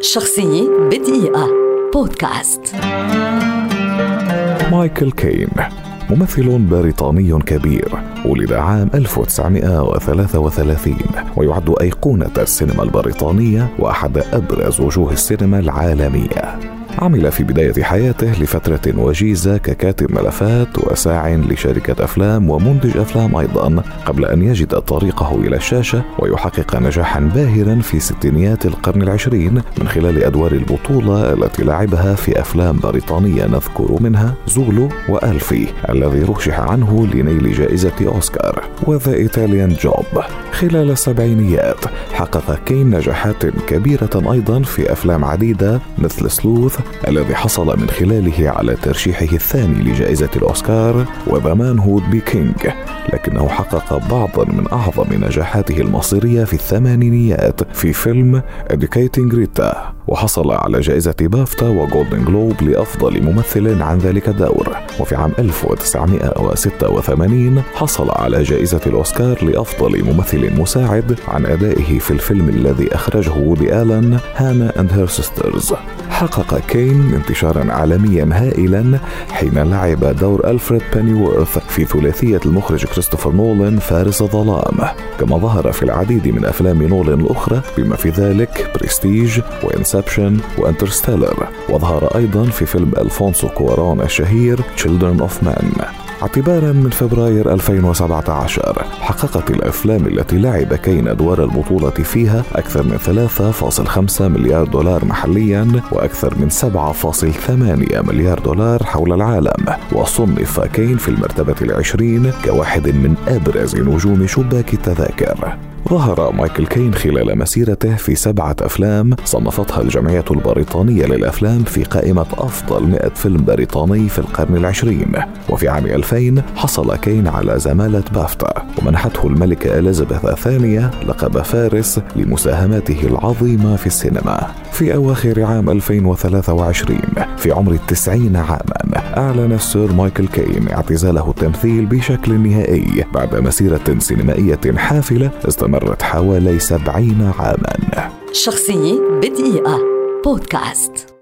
شخصية بدقيقة بودكاست. مايكل كين ممثل بريطاني كبير، ولد عام 1933 ويعد أيقونة السينما البريطانية وأحد أبرز وجوه السينما العالمية. عمل في بداية حياته لفترة وجيزة ككاتب ملفات وساع لشركة أفلام ومنتج أفلام أيضا، قبل أن يجد طريقه إلى الشاشة ويحقق نجاحا باهرا في ستينيات القرن العشرين من خلال أدوار البطولة التي لعبها في أفلام بريطانية، نذكر منها زولو وألفي الذي رشح عنه لنيل جائزة أوسكار وذا إيطاليان جوب. خلال السبعينيات حقق كين نجاحات كبيرة أيضا في أفلام عديدة مثل سلوث الذي حصل من خلاله على ترشيحه الثاني لجائزة الأوسكار وذا مان هود بي كينج، لكنه حقق بعضا من أعظم نجاحاته المصيرية في الثمانينيات في فيلم Educating Rita، وحصل على جائزة بافتا وجولدن جلوب لأفضل ممثل عن ذلك الدور. وفي عام 1986 حصل على جائزة الأوسكار لأفضل ممثل مساعد عن أدائه في الفيلم الذي أخرجه وودي آلن هانا أند هير سيسترز. حقق كين انتشارا عالميا هائلا حين لعب دور ألفريد بينيورث في ثلاثية المخرج كريستوفر نولان فارس الظلام، كما ظهر في العديد من أفلام نولان الأخرى بما في ذلك بريستيج وإنسبشن وإنترستيلر، وظهر أيضا في فيلم ألفونسو كوارون الشهير Children of Men. اعتبارا من فبراير 2017 حققت الأفلام التي لعب كين أدوار البطولة فيها أكثر من 3.5 مليار دولار محليا وأكثر من 7.8 مليار دولار حول العالم، وصنف كين في المرتبة 20 كواحد من أبرز نجوم شباك التذاكر. ظهر مايكل كين خلال مسيرته في 7 أفلام صنفتها الجمعية البريطانية للأفلام في قائمة أفضل 100 فيلم بريطاني في القرن العشرين. وفي عام 2000 حصل كين على زمالة بافتا، ومنحته الملكة إليزابيث الثانية لقب فارس لمساهماته العظيمة في السينما. في أواخر عام 2023 في عمر 90 عاما أعلن السير مايكل كين اعتزاله التمثيل بشكل نهائي بعد مسيرة سينمائية حافلة استمرت حوالي 70 عاما. شخصية بدقيقة بودكاست.